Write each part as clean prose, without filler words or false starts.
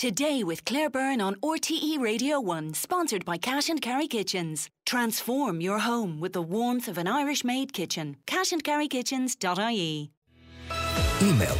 Today with Claire Byrne on RTE Radio 1, sponsored by Cash and Carry Kitchens. Transform your home with the warmth of an Irish-made kitchen. cashandcarrykitchens.ie. Email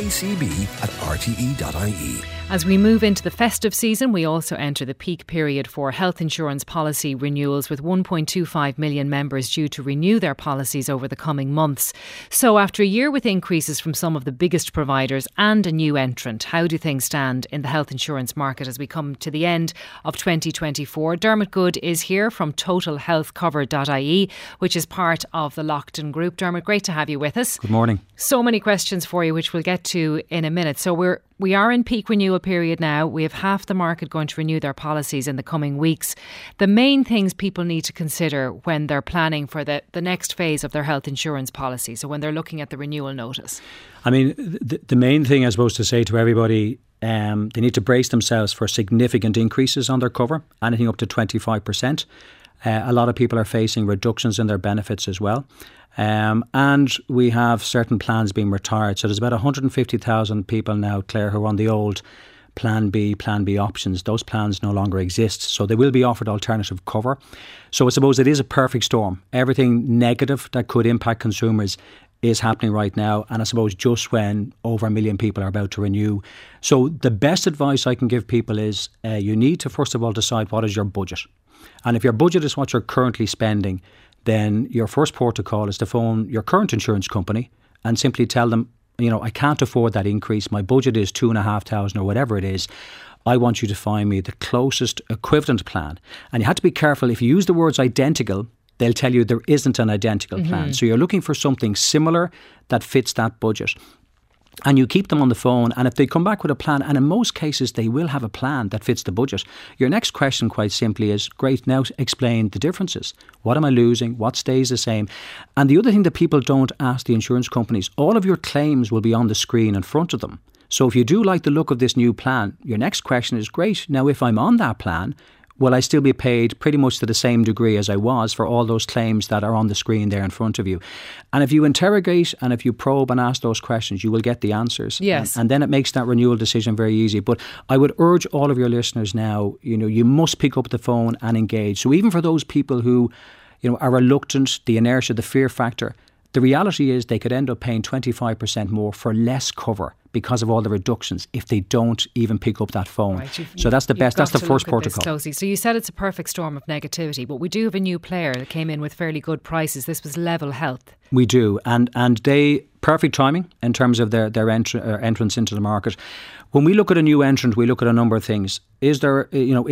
todayscb@rte.ie. As we move into the festive season, we also enter the peak period for health insurance policy renewals, with 1.25 million members due to renew their policies over the coming months. So after a year with increases from some of the biggest providers and a new entrant, how do things stand in the health insurance market as we come to the end of 2024? Dermot Good is here from TotalHealthCover.ie, which is part of the Lockton Group. Dermot, great to have you with us. Good morning. So many questions for you, which we'll get to in a minute. So we are in peak renewal period now. We have half the market going to renew their policies in the coming weeks. The main things people need to consider when they're planning for the next phase of their health insurance policy, so when they're looking at the renewal notice. I mean, the main thing I suppose to say to everybody, they need to brace themselves for significant increases on their cover, anything up to 25%. A lot of people are facing reductions in their benefits as well. And we have certain plans being retired. So there's about 150,000 people now, Claire, who are on the old Plan B options. Those plans no longer exist. So they will be offered alternative cover. So I suppose it is a perfect storm. Everything negative that could impact consumers is happening right now. And I suppose just when over 1 million people are about to renew. So the best advice I can give people is you need to first of all decide what is your budget. And if your budget is what you're currently spending, then your first port of call is to phone your current insurance company and simply tell them, I can't afford that increase. My budget is 2,500 or whatever it is. I want you to find me the closest equivalent plan. And you have to be careful. If you use the words identical, they'll tell you there isn't an identical plan. So you're looking for something similar that fits that budget. And you keep them on the phone, and if they come back with a plan, and in most cases they will have a plan that fits the budget, your next question quite simply is, great, now explain the differences. What am I losing? What stays the same? And the other thing that people don't ask the insurance companies, all of your claims will be on the screen in front of them. So if you do like the look of this new plan, your next question is, great, now if I'm on that plan, will I still be paid pretty much to the same degree as I was for all those claims that are on the screen there in front of you? And if you interrogate and if you probe and ask those questions, you will get the answers. Yes. And then it makes that renewal decision very easy. But I would urge all of your listeners now, you must pick up the phone and engage. So even for those people who, are reluctant, the inertia, the fear factor, the reality is they could end up paying 25% more for less cover because of all the reductions if they don't even pick up that phone. Right, so that's the best. That's the first protocol. Closely. So you said it's a perfect storm of negativity, but we do have a new player that came in with fairly good prices. This was Level Health. We do, and they perfect timing in terms of their entrance into the market. When we look at a new entrant, we look at a number of things. Is there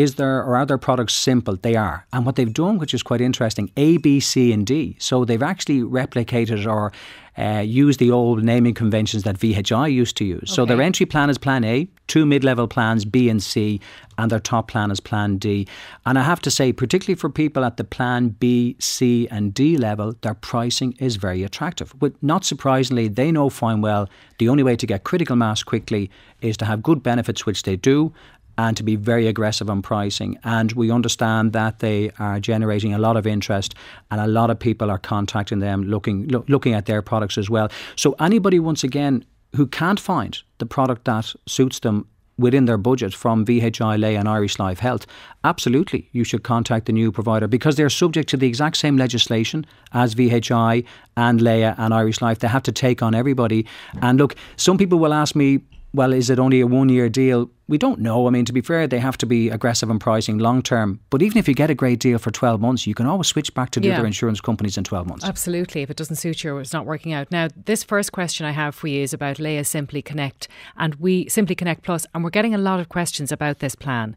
or are their products simple? They are. And what they've done, which is quite interesting, A, B, C and D. So they've actually replicated or used the old naming conventions that VHI used to use. So their entry plan is Plan A, 2 mid-level plans B and C, and their top plan is Plan D. And I have to say, particularly for people at the Plan B, C and D level, their pricing is very attractive. But not surprisingly, they know fine well the only way to get critical mass quickly is to have good benefits, which they do, and to be very aggressive on pricing. And we understand that they are generating a lot of interest and a lot of people are contacting them looking at their products as well. So anybody, once again, who can't find the product that suits them within their budget from VHI, Leia and Irish Life Health, absolutely you should contact the new provider because they're subject to the exact same legislation as VHI and Leia and Irish Life. They have to take on everybody. And look, some people will ask me, well, is it only a 1-year deal? We don't know. I mean, to be fair, they have to be aggressive in pricing long term. But even if you get a great deal for 12 months, you can always switch back to the other insurance companies in 12 months. Absolutely. If it doesn't suit you or it's not working out. Now, this first question I have for you is about Leia Simply Connect and Simply Connect Plus. And we're getting a lot of questions about this plan.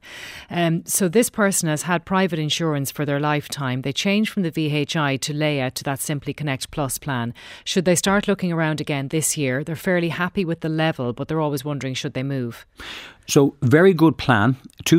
So this person has had private insurance for their lifetime. They changed from the VHI to Leia to that Simply Connect Plus plan. Should they start looking around again this year? They're fairly happy with the level, but they're always wondering, should they move? So very good plan,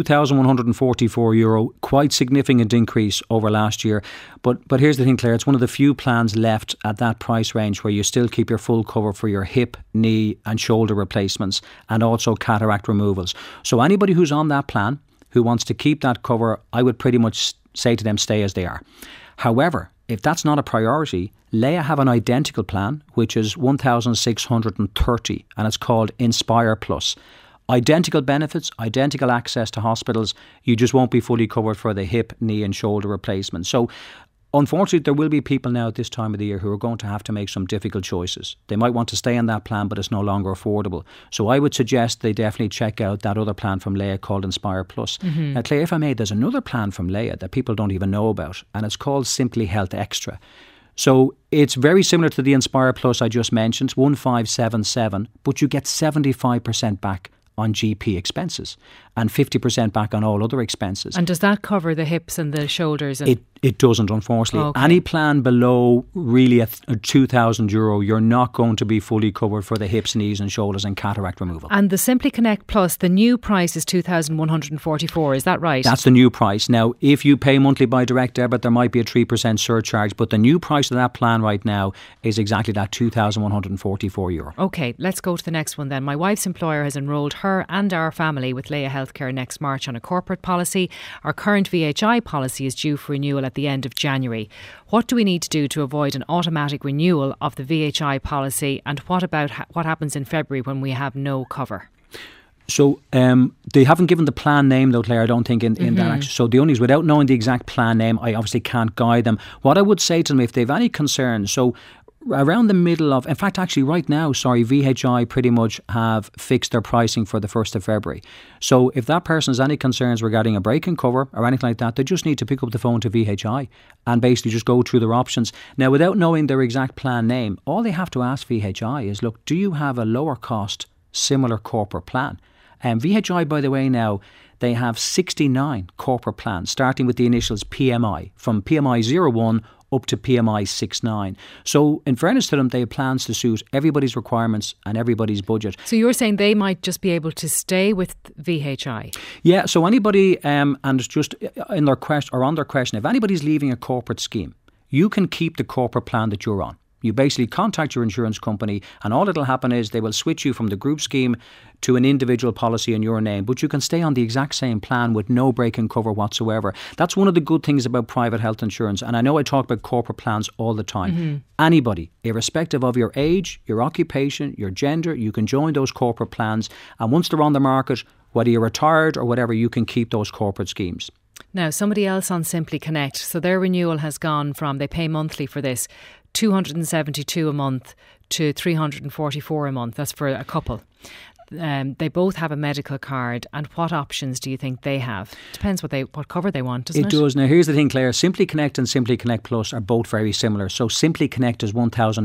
€2,144, quite significant increase over last year. But here's the thing, Claire, it's one of the few plans left at that price range where you still keep your full cover for your hip, knee and shoulder replacements and also cataract removals. So anybody who's on that plan who wants to keep that cover, I would pretty much say to them, stay as they are. However, if that's not a priority, Leia have an identical plan, which is 1,630 and it's called Inspire Plus. Identical benefits, identical access to hospitals. You just won't be fully covered for the hip, knee and shoulder replacement. So unfortunately, there will be people now at this time of the year who are going to have to make some difficult choices. They might want to stay on that plan, but it's no longer affordable. So I would suggest they definitely check out that other plan from Leia called Inspire Plus. Now, Claire, if I may, there's another plan from Leia that people don't even know about, and it's called Simply Health Extra. So it's very similar to the Inspire Plus I just mentioned, 1577, but you get 75% back on GP expenses and 50% back on all other expenses. And does that cover the hips and the shoulders? It doesn't, unfortunately. Okay. Any plan below really a €2,000, you're not going to be fully covered for the hips, knees and shoulders and cataract removal. And the Simply Connect Plus, the new price is $2,144, is that right? That's the new price. Now, if you pay monthly by direct debit, there might be a 3% surcharge, but the new price of that plan right now is exactly that €2,144. OK, let's go to the next one then. My wife's employer has enrolled her and our family with Leia Healthcare next March on a corporate policy. Our current VHI policy is due for renewal at the end of January. What do we need to do to avoid an automatic renewal of the VHI policy, and what about what happens in February when we have no cover? So they haven't given the plan name though, Claire, I don't think in that action. So the only is, without knowing the exact plan name, I obviously can't guide them. What I would say to them, if they have any concerns, so around the middle of, in fact, actually right now, VHI pretty much have fixed their pricing for the 1st of February. So if that person has any concerns regarding a break in cover or anything like that, they just need to pick up the phone to VHI and basically just go through their options. Now, without knowing their exact plan name, all they have to ask VHI is, look, do you have a lower cost, similar corporate plan? VHI, by the way, now, they have 69 corporate plans, starting with the initials PMI, from PMI 01 up to PMI 69. So in fairness to them, they have plans to suit everybody's requirements and everybody's budget. So you're saying they might just be able to stay with VHI? Yeah, so anybody, and just in their question, or on their question, if anybody's leaving a corporate scheme, you can keep the corporate plan that you're on. You basically contact your insurance company, and all that'll happen is they will switch you from the group scheme to an individual policy in your name, but you can stay on the exact same plan with no break in cover whatsoever. That's one of the good things about private health insurance. And I know I talk about corporate plans all the time. Anybody, irrespective of your age, your occupation, your gender, you can join those corporate plans. And once they're on the market, whether you're retired or whatever, you can keep those corporate schemes. Now, somebody else on Simply Connect, so their renewal has gone from, they pay monthly for this, $272 a month to $344 a month. That's for a couple. They both have a medical card, and what options do you think they have? Depends what cover they want, doesn't it? It does. Now here's the thing, Claire. Simply Connect and Simply Connect Plus are both very similar. So Simply Connect is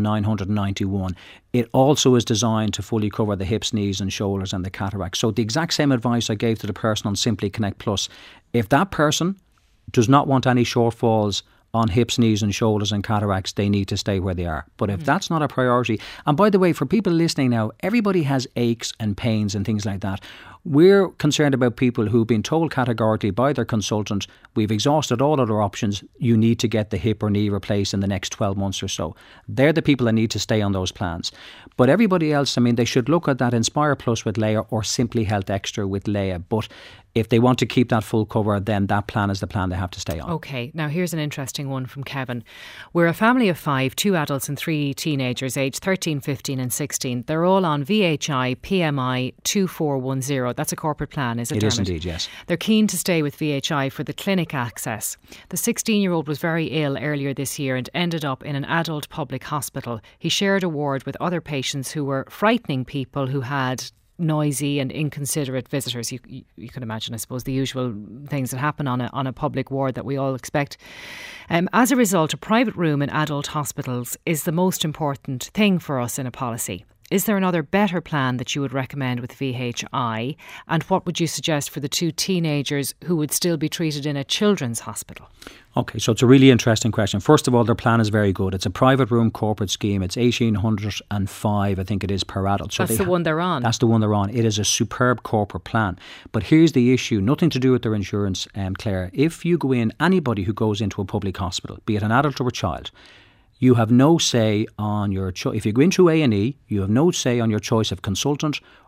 $1,991. It also is designed to fully cover the hips, knees and shoulders and the cataracts. So the exact same advice I gave to the person on Simply Connect Plus, if that person does not want any shortfalls on hips, knees and shoulders and cataracts, they need to stay where they are. But if that's not a priority, and by the way, for people listening now, everybody has aches and pains and things like that. We're concerned about people who've been told categorically by their consultant, we've exhausted all other options, you need to get the hip or knee replaced in the next 12 months or so. They're the people that need to stay on those plans. But everybody else, I mean, they should look at that Inspire Plus with Leia or Simply Health Extra with Leia. But if they want to keep that full cover, then that plan is the plan they have to stay on. OK, now here's an interesting one from Kevin. We're a family of 5, 2 adults and 3 teenagers aged 13, 15 and 16. They're all on VHI PMI 2410. That's a corporate plan, is it, Dermot? It is indeed, yes. They're keen to stay with VHI for the clinic access. The 16-year-old was very ill earlier this year and ended up in an adult public hospital. He shared a ward with other patients who were frightening people who had noisy and inconsiderate visitors. You can imagine, I suppose, the usual things that happen on a public ward that we all expect. As a result, a private room in adult hospitals is the most important thing for us in a policy. Is there another better plan that you would recommend with VHI? And what would you suggest for the 2 teenagers who would still be treated in a children's hospital? OK, so it's a really interesting question. First of all, their plan is very good. It's a private room corporate scheme. It's $1,805, I think it is, per adult. So that's the one they're on. That's the one they're on. It is a superb corporate plan. But here's the issue, nothing to do with their insurance, Claire. If you go in, anybody who goes into a public hospital, be it an adult or a child, you have no say on your choice. If you go into A&E, you have no say on your choice of consultant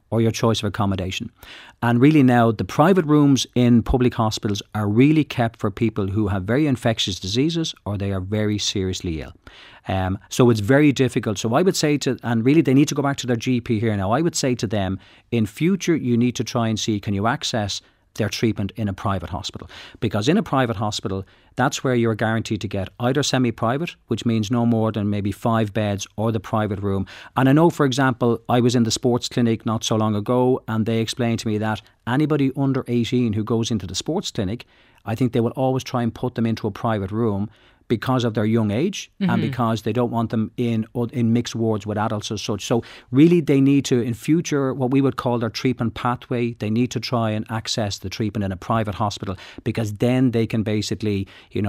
or your choice of accommodation. And really now, the private rooms in public hospitals are really kept for people who have very infectious diseases or they are very seriously ill. So it's very difficult. So I would say and really they need to go back to their GP here now, I would say to them, in future you need to try and see, can you access their treatment in a private hospital? Because in a private hospital, that's where you're guaranteed to get either semi-private, which means no more than maybe 5 beds, or the private room. And I know, for example, I was in the sports clinic not so long ago, and they explained to me that anybody under 18 who goes into the sports clinic, I think they will always try and put them into a private room because of their young age and because they don't want them in mixed wards with adults as such. So really they need to, in future, what we would call their treatment pathway, they need to try and access the treatment in a private hospital, because then they can basically,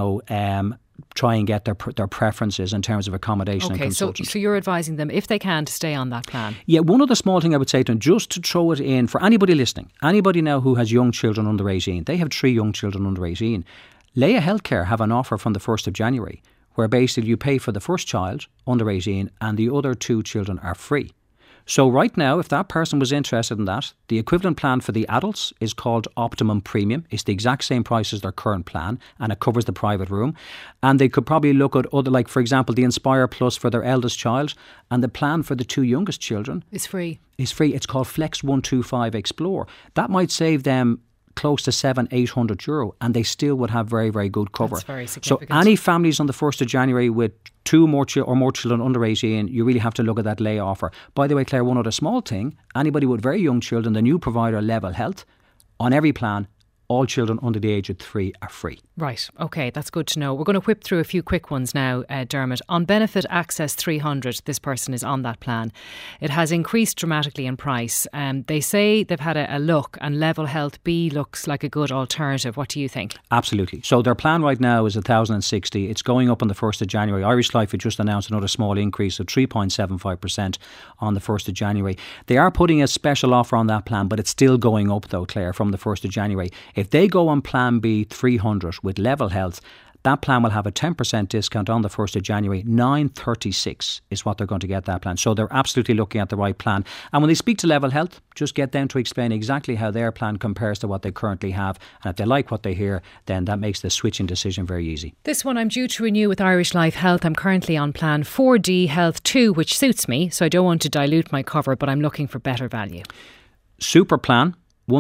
try and get their preferences in terms of accommodation and consultation. So you're advising them, if they can, to stay on that plan? Yeah, one other small thing I would say to them, just to throw it in for anybody listening, anybody now who has young children under 18, they have 3 young children under 18, Leia Healthcare have an offer from the 1st of January where basically you pay for the first child under 18 and the other 2 children are free. So right now, if that person was interested in that, the equivalent plan for the adults is called Optimum Premium. It's the exact same price as their current plan and it covers the private room. And they could probably look at other, like for example, the Inspire Plus for their eldest child, and the plan for the 2 youngest children is free. It's called Flex 125 Explore. That might save them close to €700-800, and they still would have very, very good cover. That's very significant. So any families on the 1st of January with 2 more children under 18, you really have to look at that Leia offer. By the way, Claire, one other small thing, anybody with very young children, the new provider Level Health, on every plan, all children under the age of 3 are free. Right, OK, that's good to know. We're going to whip through a few quick ones now, Dermot. On Benefit Access 300, this person is on that plan. It has increased dramatically in price. They say they've had a look, and Level Health B looks like a good alternative. What do you think? Absolutely. So their plan right now is 1,060. It's going up on the 1st of January. Irish Life had just announced another small increase of 3.75% on the 1st of January. They are putting a special offer on that plan, but it's still going up though, Claire, from the 1st of January. If they go on Plan B 300 with Level Health, that plan will have a 10% discount on the 1st of January. 936 is what they're going to get that plan. So they're absolutely looking at the right plan. And when they speak to Level Health, just get them to explain exactly how their plan compares to what they currently have. And if they like what they hear, then that makes the switching decision very easy. This one I'm due to renew with Irish Life Health. I'm currently on Plan 4D Health 2, which suits me. So I don't want to dilute my cover, but I'm looking for better value. Super plan.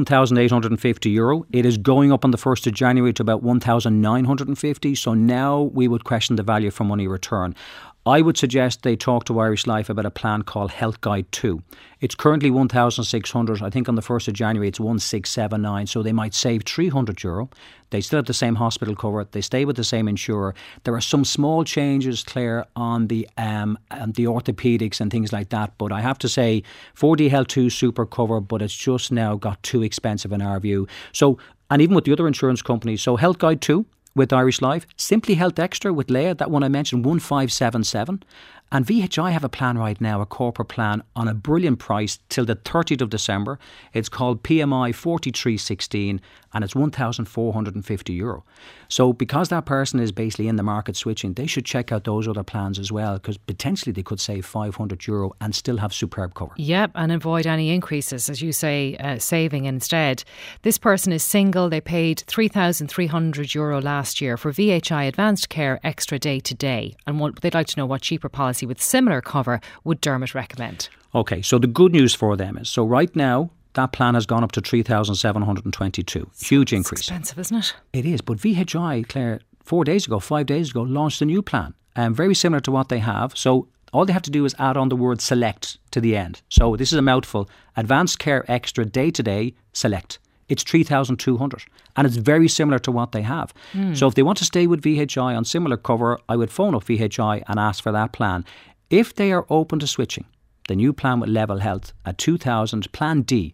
€1,850. It is going up on the 1st of January to about 1,950. So now we would question the value for money return. I would suggest they talk to Irish Life about a plan called Health Guide 2. It's currently 1,600. I think on the 1st of January it's 1,679. So they might save €300. They still have the same hospital cover. They stay with the same insurer. There are some small changes, Claire, on the orthopaedics and things like that. But I have to say, 4D Health 2 super cover, but it's just now got too expensive in our view. So, and even with the other insurance companies. So Health Guide 2 with Irish Life, Simply Health Extra with Leia, that one I mentioned, 1,577. And VHI have a plan right now, a corporate plan on a brilliant price till the 30th of December. It's called PMI 4316 and it's €1,450. So because that person is basically in the market switching, they should check out those other plans as well, because potentially they could save €500 and still have superb cover. Yep, and avoid any increases, as you say, saving instead. This person is single. They paid €3,300 last year for VHI Advanced Care Extra Day to Day, and they'd like to know what cheaper policy with similar cover would Dermot recommend. Okay, so the good news for them is, so right now that plan has gone up to 3,722. Huge increase. It's expensive, isn't it? It is, but VHI, Claire, 5 days ago, launched a new plan, very similar to what they have. So all they have to do is add on the word select to the end. So this is a mouthful. Advanced Care Extra Day to Day Select. It's 3,200 and it's very similar to what they have. So if they want to stay with VHI on similar cover, I would phone up VHI and ask for that plan. If they are open to switching, the new plan with Level Health at 2,000, Plan D,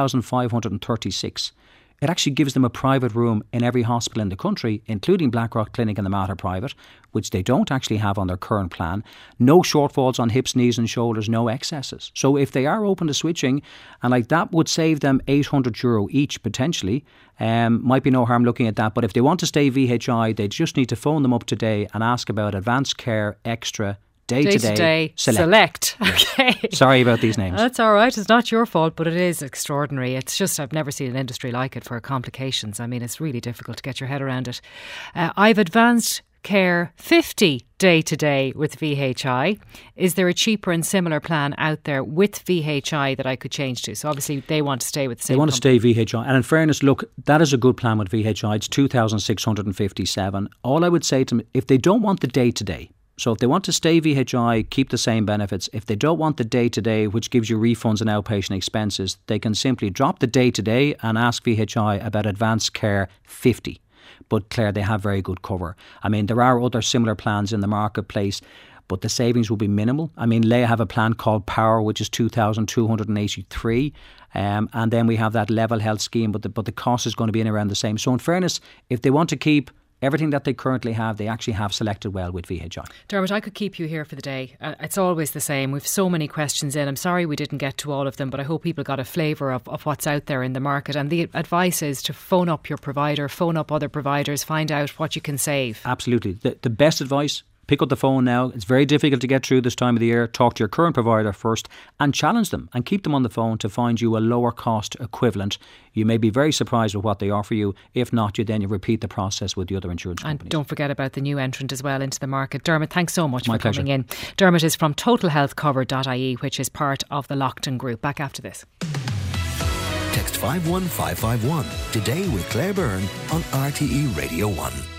2,536. It actually gives them a private room in every hospital in the country, including Blackrock Clinic and the Mater Private, which they don't actually have on their current plan. No shortfalls on hips, knees and shoulders, no excesses. So if they are open to switching, and like that would save them €800 each potentially, might be no harm looking at that. But if they want to stay VHI, they just need to phone them up today and ask about Advanced Care Extra Day-to-day Select. Okay. Sorry about these names. That's all right. It's not your fault, but it is extraordinary. It's just, I've never seen an industry like it for complications. I mean, it's really difficult to get your head around it. I've advanced care 50 day-to-day with VHI. Is there a cheaper and similar plan out there with VHI that I could change to? So obviously they want to stay with the same. They want to stay VHI. And in fairness, look, that is a good plan with VHI. It's 2,657. All I would say to them, if they don't want the day-to-day, so if they want to stay VHI, keep the same benefits. If they don't want the day-to-day, which gives you refunds and outpatient expenses, they can simply drop the day-to-day and ask VHI about Advanced Care 50. But Claire, they have very good cover. I mean, there are other similar plans in the marketplace, but the savings will be minimal. I mean, Leia have a plan called Power, which is 2,283. And then we have that Level Health scheme, but the cost is going to be in around the same. So in fairness, if they want to keep everything that they currently have, they actually have selected well with VHI. Dermot, I could keep you here for the day. It's always the same. We've so many questions in. I'm sorry we didn't get to all of them, but I hope people got a flavour of what's out there in the market. And the advice is to phone up your provider, phone up other providers, find out what you can save. Absolutely. The best advice, pick up the phone now. It's very difficult to get through this time of the year. Talk to your current provider first and challenge them and keep them on the phone to find you a lower cost equivalent. You may be very surprised with what they offer you. If not, you repeat the process with the other insurance companies. And don't forget about the new entrant as well into the market. Dermot, thanks so much for pleasure. coming in. Dermot is from totalhealthcover.ie, which is part of the Lockton Group. Back after this. Text 51551 today with Claire Byrne on RTE Radio 1.